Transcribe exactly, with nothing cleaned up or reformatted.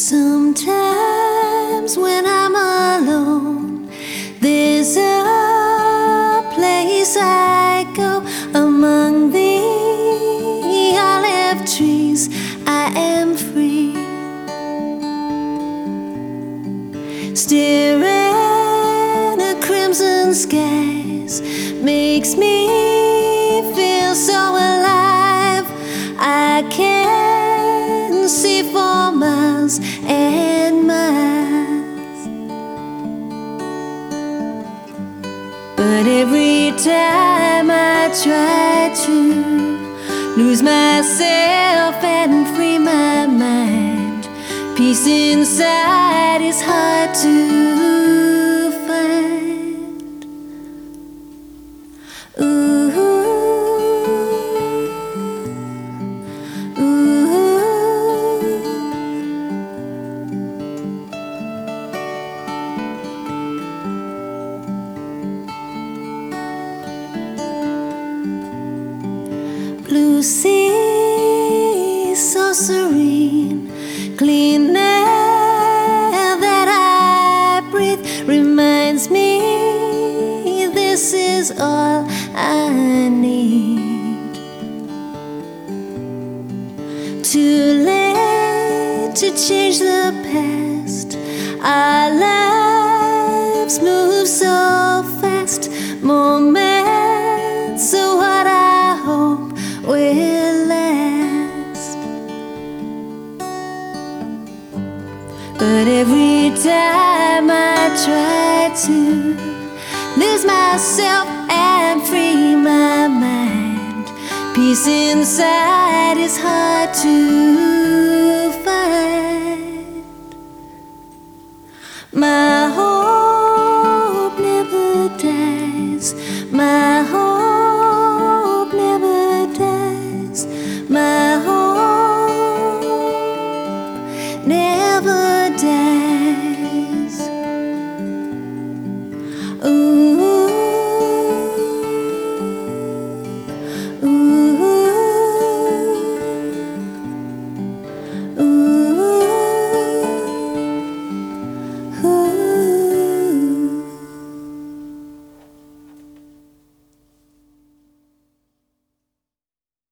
Sometimes when I'm alone, there's a place I go among the olive trees. I am free, staring at crimson skies makes me feel so alive. I can see for miles and miles, but every time I try to lose myself and free my mind, peace inside is hard to find. Ooh, ooh. Blue sea, so serene, clean air that I breathe reminds me this is all I need. Too late to change the past. Our lives move so fast. Moments are what I hope will last. But every time I try to lose myself and free my mind, peace inside is hard to find. My hope never dies. My hope